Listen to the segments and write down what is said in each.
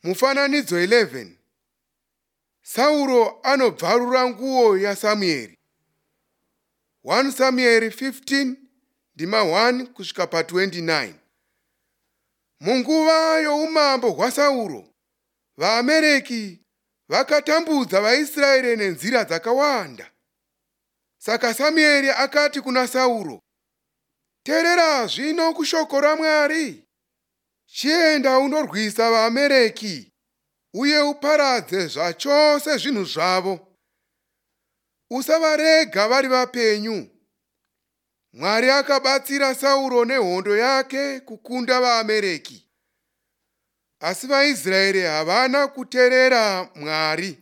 Mufananidzo 11. Sauro anobvarura nguo yaSamueri. 1 Samuel 15 ndima 1 kusvika pa29. Munguva youmambo hwaSauro, vaAmereki vakatambudza vaIsraeri nenzira dzakawanda. Saka Samueri akati kuna Sauro, "Teerera zvino kushoko raMwari. Chienda unorwisa vaAmereki uye uparadze zvachose zvinhu zvavo. Usavarega vari vapenyu." Mwari akabatsira Sauro nehondo yake kukunda vaAmereki. Asi vaIsraeri havana kuteerera Mwari.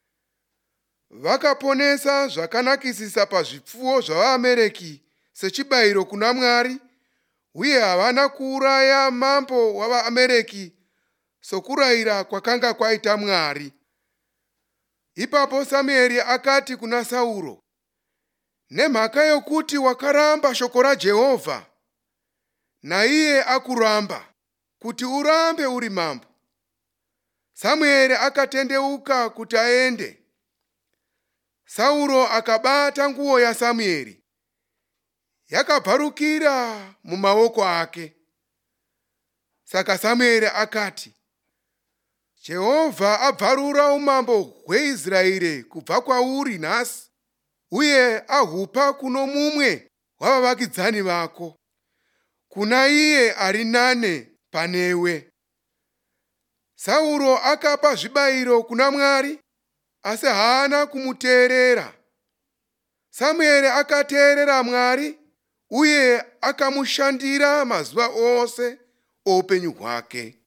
Vakaponesa zvakanakisisa pazvipfuwo zvavaAmereki sechibayiro kuna Mwari, uye havana kuuraya mambo wavaAmereki sokurayira kwakanga kwaita Mwari. Ipapo Samueri akati kuna Sauro, "Nemhaka yokuti wakaramba shoko raJehovha, naiye akuramba kuti urambe uri mambo." Samueri akatendeuka kuti aende. Sauro akabata nguo yaSamueri, yakabvarukira mumaoko ake. Saka Samueri akati, "Jehovha abvarura umambo hweIsraeri kubva kwauri nhasi, uye ahupa kuno mumwe wavavakidzani vako, kuna iye ari nane panewe." Sauro akapa zvibayiro kuna Mwari, asi haana kumuteerera. Samueri akateerera Mwari uye akamushandira mazuva ose oupenyu hwake.